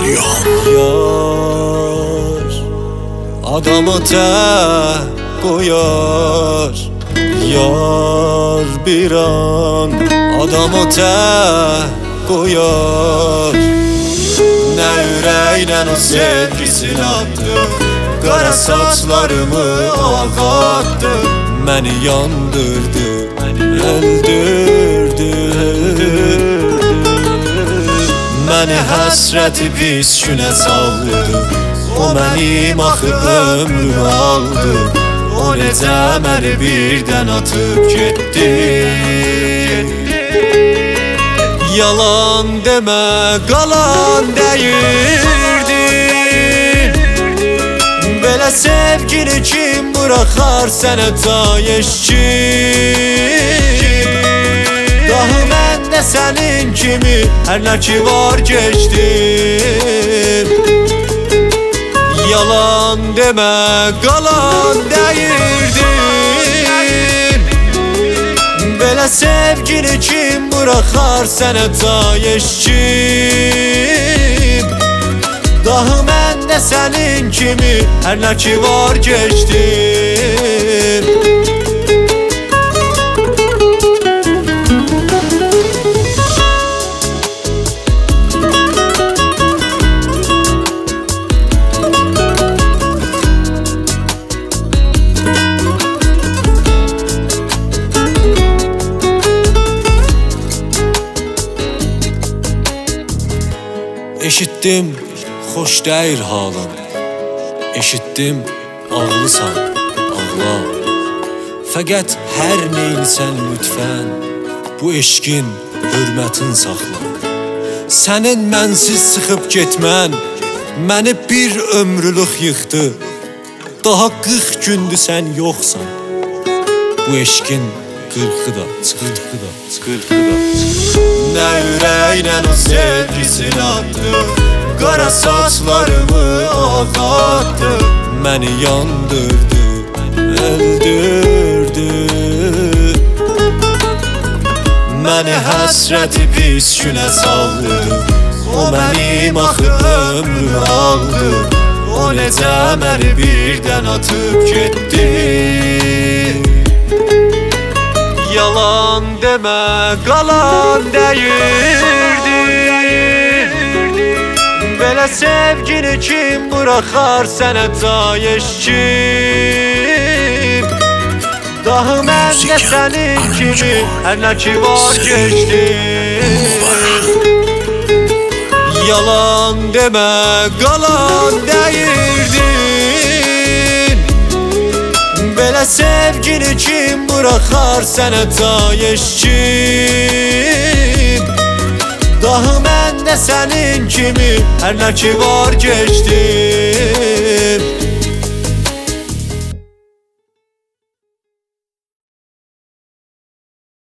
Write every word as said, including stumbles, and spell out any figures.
Yar adamı tək qoyar, yar bir an adamı tək qoyar. Nə ürəklə o sevgisini atdı, qara saçlarımı ağartdı, məni yandırdı, öldürdü. Məni həsrəti pis günə saldı, o mənim axı ömrümü aldı. O necə məni birdən atıb getdi. Yalan demə, qalan dəyirdin. Belə sevgini kim buraxar sənə tayeşkin? Daha mən də sənin kimi hər nə ki var keçdim. Yalan demə, qalan dəyirdin. Belə sevgini kim buraxar sənə tayeşkin? Daha mən də sənin kimi hər nə ki var keçdim. Eşitdim, xoş deyir halın. Eşitdim, ağlısan, ağla. Fəqət hər neylisən lütfən, bu eşqin hürmətin saxla. Sənin mənsiz çıxıb getmən məni bir ömrülük yıxdı. Daha qırx gündür sən yoxsan, bu eşqin qırxı da, qırxı da, qırxı da. Nə ürəklə o sevgisini atdı, qara saçlarımı ağartdı, məni yandırdı, öldürdü. Məni həsrəti pis günə saldı, o mənim axı ömrümü aldı. O necə məni birdən atıb getdi. Yalan demə, qalan dəyirdin. Belə sevgini kim buraxar sənə tayeşkin? Daha mən də sənin kimi hər nə ki var keçdim. Yalan demə, qalan dəyirdin. Belə sevgini kim buraxar sənə tayeşkin? Daha mən də sənin kimi hər nə ki var keçdim.